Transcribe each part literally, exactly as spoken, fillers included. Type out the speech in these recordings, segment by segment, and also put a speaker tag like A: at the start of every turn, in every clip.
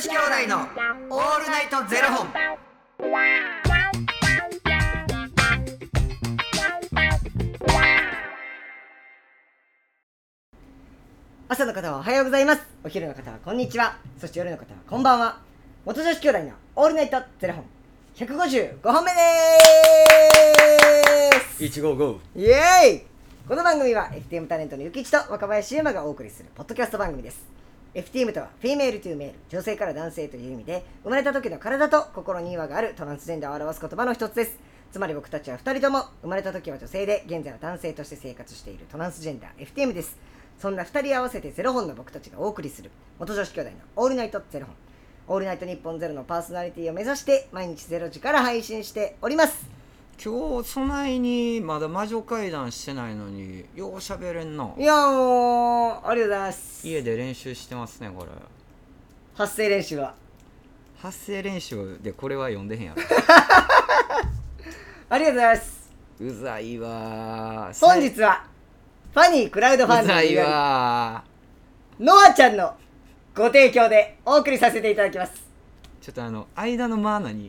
A: 子兄弟のオールナイトゼロ本。
B: 朝の方はおはようございます。お昼の方はこんにちは。そして夜の方はこんばんは。元女子兄弟のオールナイトゼロ本ひゃくごじゅうごほんめでーす。
A: いちごーご
B: イエーイ。この番組は エフティーエム タレントのゆきいちと若林優馬がお送りするポッドキャスト番組です。 エフティーエム とはフィメールトゥーメール、女性から男性という意味で、生まれた時の体と心に違和があるトランスジェンダーを表す言葉の一つです。つまり僕たちはふたりとも生まれた時は女性で現在は男性として生活しているトランスジェンダー エフティーエム です。そんなふたり合わせてゼロ本の僕たちがお送りする元女子兄弟のオールナイトゼロ本、オールナイト日本ゼロのパーソナリティを目指して毎日ゼロ時から配信しております。
A: 今日そないにまだ魔女会談してないのによう喋れんな。
B: いやもうありがとうございます。
A: 家で練習してますね。これ
B: 発声練習は
A: 発声練習でこれは読んでへんやろ
B: ありがとうございます。
A: うざいわー。
B: 本日はファニークラウドファンディング
A: うざいわ
B: ーノアちゃんのご提供でお送りさせていただきます。
A: ちょっとあの間の間何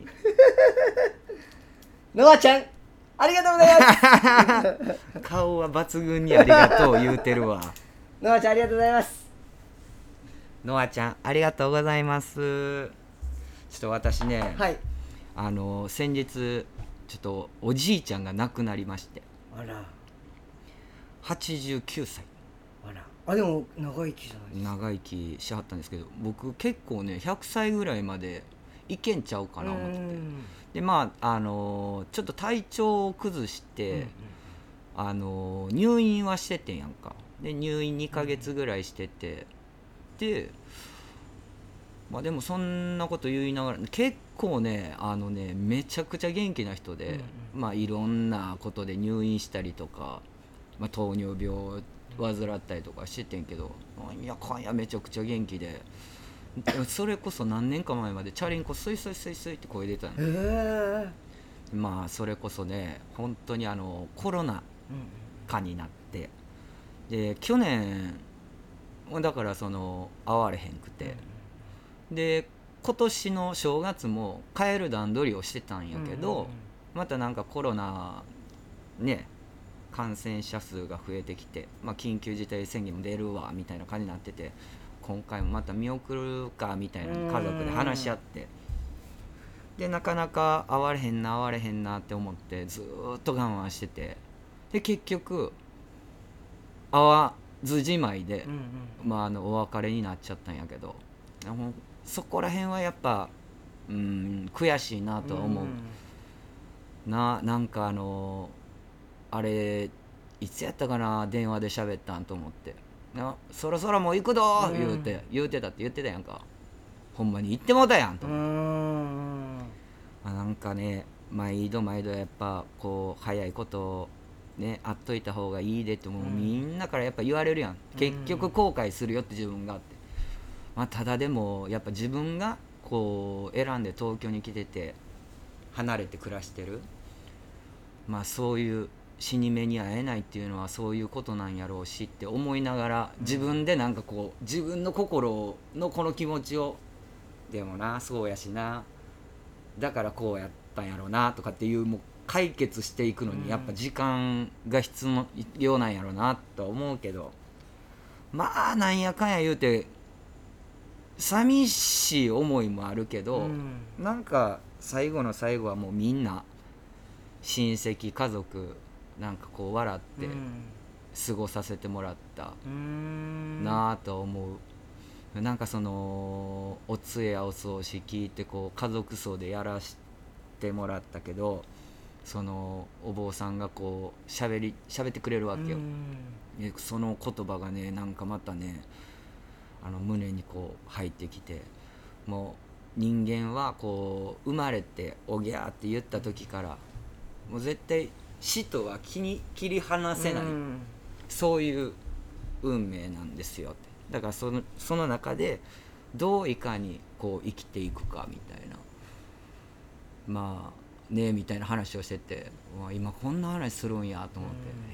B: ノアちゃんありがとうございます
A: 顔は抜群にありがとう言うてるわ
B: ノアちゃんありがとうございます。
A: ノアちゃんありがとうございます。ちょっと私ね、
B: はい。
A: あの先日ちょっとおじいちゃんが亡くなりまして、
B: あら
A: はちじゅうきゅうさい。
B: あらあ、でも長生きじゃないですか。
A: 長生きしはったんですけど、僕結構ねひゃくさいぐらいまでいけんちゃうかな思ってて、でまああのーちょっと体調を崩して、うんうん、あのー入院はしててんやんか。で入院にかげつぐらいしてて、でまあでもそんなこと言いながら結構ねあのねめちゃくちゃ元気な人で、うんうん、まあいろんなことで入院したりとか、まあ、糖尿病を患ったりとかしててんけど、なんやかんやめちゃくちゃ元気で、それこそ何年か前までチャリンコスイスイスイスイって声出たの、
B: えー、
A: まあそれこそね本当にあのコロナ禍になって、で去年だからその会われへんくて、で今年の正月も帰る段取りをしてたんやけど、うんうんうん、またなんかコロナね感染者数が増えてきて、まあ、緊急事態宣言も出るわみたいな感じになってて、今回もまた見送るかみたいな家族で話し合って、でなかなか会われへんな会われへんなって思ってずーっと我慢してて、で結局会わずじまいで、うんうん、まあ、あのお別れになっちゃったんやけど、そこら辺はやっぱうん悔しいなとは思う、うん、な, なんかあのあれいつやったかな、電話で喋ったんと思って、なそろそろもう行くどー言うて、うん、言うてたって言ってたやんか。ほんまに行ってもうたやんと思って、うーん、あ、なんかね毎度毎度やっぱこう早いことね会っといた方がいいでってもうみんなからやっぱ言われるやん、うん、結局後悔するよって自分があって、まあ、ただでもやっぱ自分がこう選んで東京に来てて離れて暮らしてる、まあそういう死に目に会えないっていうのはそういうことなんやろうしって思いながら、自分でなんかこう自分の心のこの気持ちを、でもなそうやしなだからこうやったんやろうなとかっていうもう解決していくのにやっぱ時間が必要なんやろうなと思うけど、まあなんやかんや言うて寂しい思いもあるけど、うん、なんか最後の最後はもうみんな親戚家族なんかこう笑って過ごさせてもらったなぁと思う。なんかそのお通夜お葬式聞いてこう家族葬でやらしてもらったけど、そのお坊さんがこうしゃべりしゃべってくれるわけよ。その言葉がねなんかまたねあの胸にこう入ってきて、もう人間はこう生まれておぎゃーって言った時からもう絶対死とは切り、切り離せない、そういう運命なんですよって。だからその、その中でどういかにこう生きていくかみたいな、まあねみたいな話をしてて、今こんな話するんやと思って、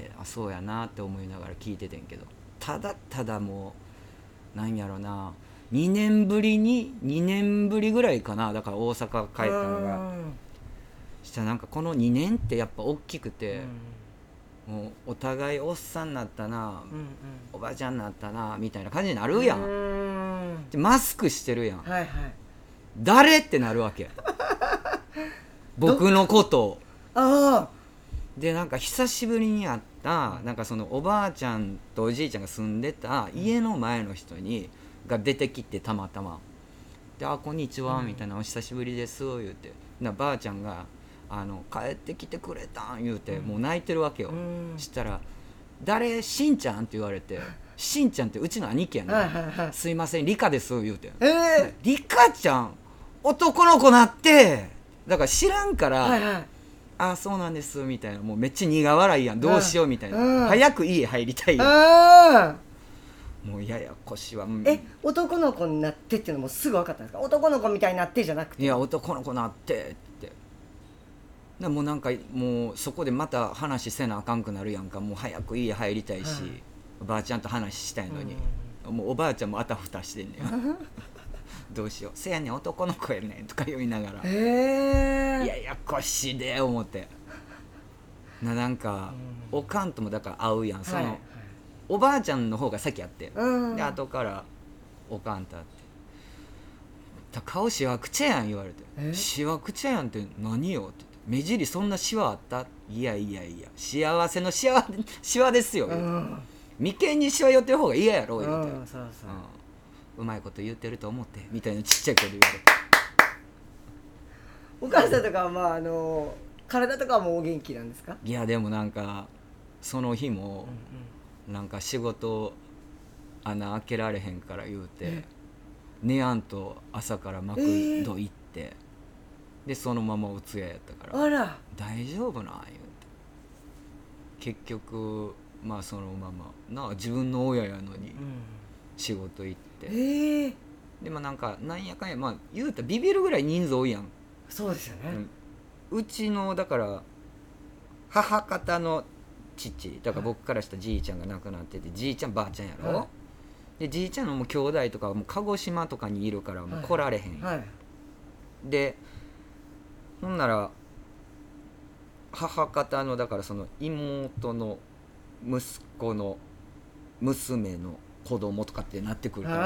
A: あそうやなって思いながら聞いててんけど、ただただもうなんやろな、 にねんぶりににねんぶりぐらいかな、だから大阪帰ったのが。したらなんかこのにねんってやっぱ大きくて、うん、もうお互いおっさんになったな、うんうん、おばちゃんになったなみたいな感じになるやん。んでマスクしてるやん、はいはい、誰ってなるわけ僕のことを。あでなんか久しぶりに会ったなんかそのおばあちゃんとおじいちゃんが住んでた家の前の人にが出てきて、たまたまで、あこんにちはみたいな、お久しぶりです言うて、なばあちゃんがあの帰ってきてくれたん言うて、もう泣いてるわけよ。したら誰しんちゃんって言われて、しんちゃんってうちの兄貴やねん、はいはいはい、すいませんリカです言うて、えー、リカちゃん男の子なって、だから知らんから、はいはい、あそうなんですみたいな、もうめっちゃ苦笑いやん、どうしようみたいな、うん、早く家入りたいやん、もうややこしは、うん、え男の子になってっていうのもすぐ分かったんですか？男の子みたいになってじゃなくて、いや男の子なってってでもうなんかもうそこでまた話せなあかんくなるやんか、もう早く家入りたいし、はい、おばあちゃんと話したいのに、うん、もうおばあちゃんもあたふたしてんねんどうしよう、せやねん男の子やねんとか言いながら、えー、ややこしいで思ってな、なんか、うん、おかんともだから会うやん、その、はい、おばあちゃんの方が先やって、うん、で後からおかんと会って、顔しわくちゃやん言われて、しわくちゃやんって何よって、目尻そんなシワあった？いやいやいや幸せのシワ、シワですよ、うん、眉間にシワ寄ってる方が嫌やろ言うて、うん、そうそう、うん、うまいこと言ってると思ってみたいなちっちゃい声で言われてお母さんとかはまああの体とかはもうお元気なんですか？いやでもなんかその日も、うんうん、なんか仕事穴開けられへんから言うて寝やんと朝からマクド行って、えーでそのままお通夜やったから、あら大丈夫なん言うて、結局まあそのままな自分の親やのに仕事行って、うん、えー、でもなんかなんやかんやまあ言うたらビビるぐらい人数多いやん。そうですよね、うん、うちのだから母方の父だから僕からしたじいちゃんが亡くなってて、じいちゃんばあちゃんやろ、はい、でじいちゃんのもう兄弟とかはもう鹿児島とかにいるからもう来られへん、はいはい、でほんなら母方のだからその妹の息子の娘の子供とかってなってくるから、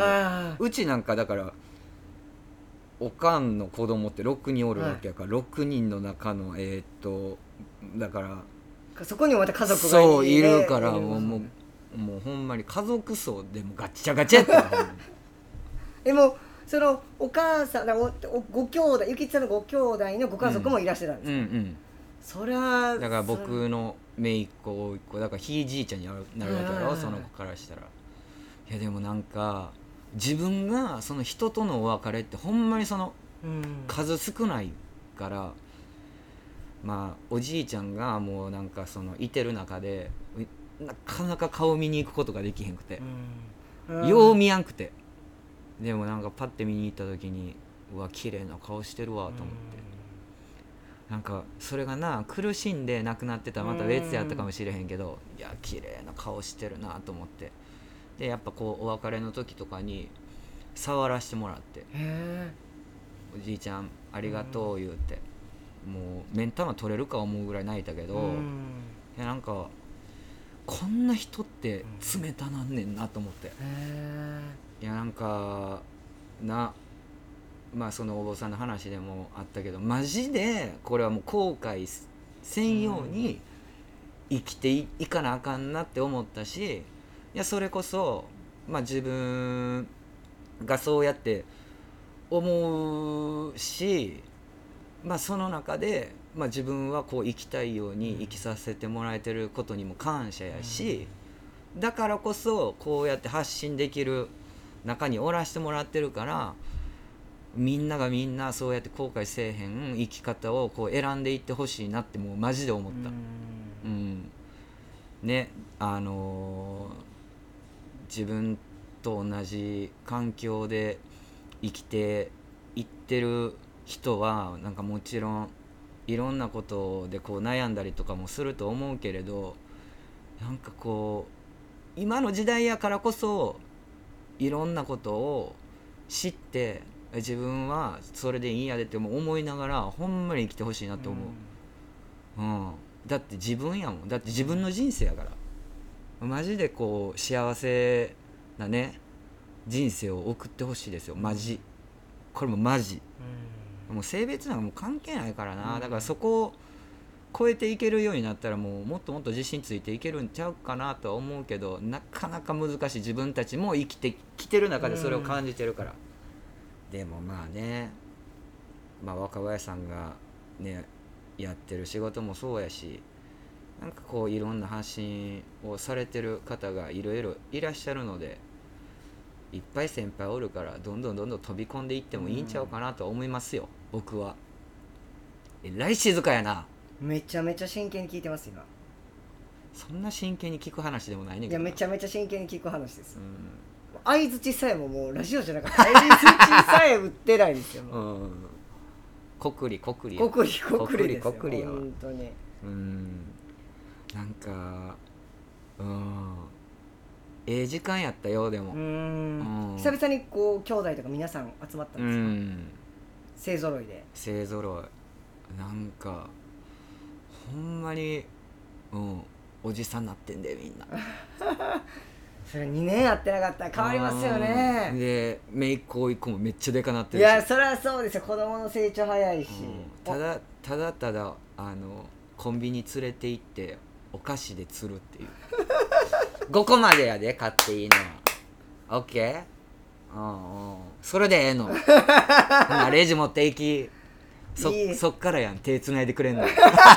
A: うちなんかだからおかんの子供ってろくにんおるわけやから、はい、ろくにんの中のえー、っとだからそこにもまた家族がいる、そういるからもう、もう、もうほんまに家族層でもガッチャガチャやったでもそのお母さんおおご兄弟、ゆきちさんのご兄弟のご家族もいらっしゃるんですか？うんうんうん、それはだから僕の姪っ子甥っ子だからひいじいちゃんになるわけだろ、その子からしたら。いやでもなんか自分がその人とのお別れってほんまにその数少ないから、まあおじいちゃんがもうなんかそのいてる中でなかなか顔見に行くことができへんくて、よう見やんくて、でもなんかパッて見に行った時にうわ綺麗な顔してるわと思って、なんかそれがな苦しんで亡くなってたらまた別やったかもしれへんけど、いや綺麗な顔してるなと思って、でやっぱこうお別れの時とかに触らせてもらって、おじいちゃんありがとう言うて、もう目ん玉取れるか思うぐらい泣いたけど、いやなんかこんな人って冷たなんねんなと思って、いやなんかな、まあそのお坊さんの話でもあったけど、マジでこれはもう後悔せんように生きて い, いかなあかんなって思ったし、いやそれこそ、まあ、自分がそうやって思うし、まあその中で、まあ、自分はこう生きたいように生きさせてもらえてることにも感謝やし、だからこそこうやって発信できる中におらしてもらってるから、みんながみんなそうやって後悔せえへん生き方をこう選んでいってほしいなってもうマジで思った。うん、うん、ね、あのー、自分と同じ環境で生きていってる人はなんかもちろんいろんなことでこう悩んだりとかもすると思うけれど、なんかこう今の時代やからこそいろんなことを知って自分はそれでいいんやでって思いながらほんまに生きてほしいなと思う、うんうん、だって自分やもん。だって自分の人生やからマジでこう幸せなね人生を送ってほしいですよ。マジこれもマジ、うん、もう性別なんかもう関係ないからな、うん、だからそこを超えていけるようになったらもうもっともっと自信ついていけるんちゃうかなとは思うけど、なかなか難しい。自分たちも生きてきてる中でそれを感じてるから、うん、でもまあね、まあ、若林さんがねやってる仕事もそうやし、なんかこういろんな発信をされてる方がいろいろいらっしゃるので、いっぱい先輩おるからどんどんどんどん飛び込んでいってもいいんちゃうかなと思いますよ、うん、僕は。えらい静かやな。
B: めちゃめちゃ真剣に聞いてます今。
A: そんな真剣に聞く話でもないねん
B: けど。いやめちゃめちゃ真剣に聞く話です。相づちさえももうラジオじゃなかった相づちさえ売ってないんですよ。もう、うん、
A: こくりこくり
B: こくりこくりですよ。
A: こくりやわ
B: 本当に。
A: うん、なんかうんええ時間やったよ。でもうん、
B: 久々にこう兄弟とか皆さん集まったんですか。うん、勢ぞろいで。
A: 勢ぞろいなんかほんまに、うん、おじさんなってんでみんな
B: それにねんやってなかったら変わりますよね。
A: で姪っ子一個もめっちゃでかなってるし。
B: いやそりゃそうですよ、子供の成長早いし、
A: うん、ただただただあのコンビニ連れて行ってお菓子で釣るっていうごこまでやで買っていいのは OK？ うんうん、それでええのレジ持って行き そ, いいそっからやん手つないでくれんの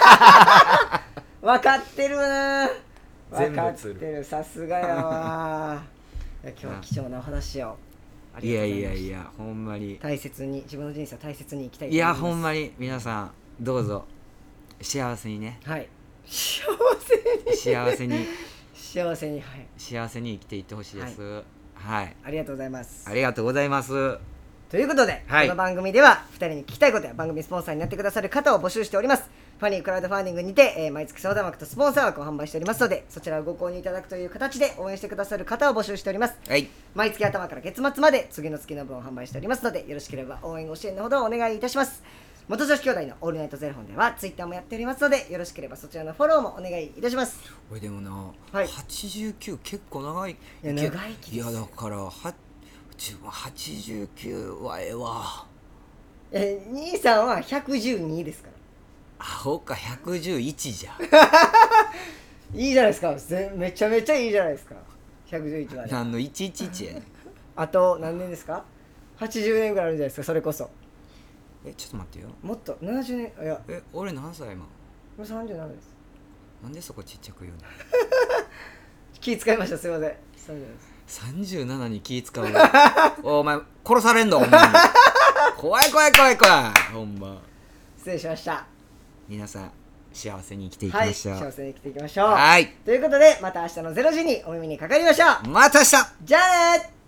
B: 分かってるな、分かってる、さすがやわ今日は貴重なお話をありがとうございました。いやいやいや
A: ほんまに
B: 大切に自分の人生を大切に生きたいと思います。
A: いやほんまに皆さんどうぞ幸せにね、
B: はい幸せに
A: 幸せに
B: 幸せに、はい、
A: 幸せに生きていってほしいです、はい、はい、
B: ありがとうございます。
A: ありがとうございます。
B: ということで、はい、この番組ではふたりに聞きたいことや番組スポンサーになってくださる方を募集しております。ファニークラウドファンディングにて、えー、毎月相談枠とスポンサー枠を販売しておりますので、そちらをご購入いただくという形で応援してくださる方を募集しております、はい、毎月頭から月末まで次の月の分を販売しておりますので、よろしければ応援ご支援のほどお願いいたします。元女子兄弟のオールナイトゼロ本ではツイッターもやっておりますので、よろしければそちらのフォローもお願いいたします。
A: これでもな、
B: はい、
A: はちじゅうきゅう結構長い。い
B: や長生きです。
A: いやだからははちじゅうきゅうはええわ。
B: え兄さんはひゃくじゅうにですから。
A: アホかひゃくじゅういちじゃ
B: いいじゃないですか、めちゃめちゃいいじゃないですか。ひゃくじゅういちまで
A: 何のいちいちいちやねん
B: あと何年ですか。はちじゅうねんぐらいあるんじゃないですか。それこそ
A: えちょっと待ってよ、
B: もっとななじゅうねん。いや
A: え俺何歳今。
B: もうさんじゅうななです。
A: なんでそこちっちゃく言うの
B: 気使いました、すいません。
A: さんじゅうななに気使うお前殺されんのほんまに怖い怖い怖い怖いほんま。
B: 失礼しました。
A: 皆さん幸せに生きていきましょう、
B: はい、幸せに生きていきましょう。
A: はい、
B: ということでまた明日のれいじにお耳にかかりましょう。
A: また明日。
B: じゃあねー。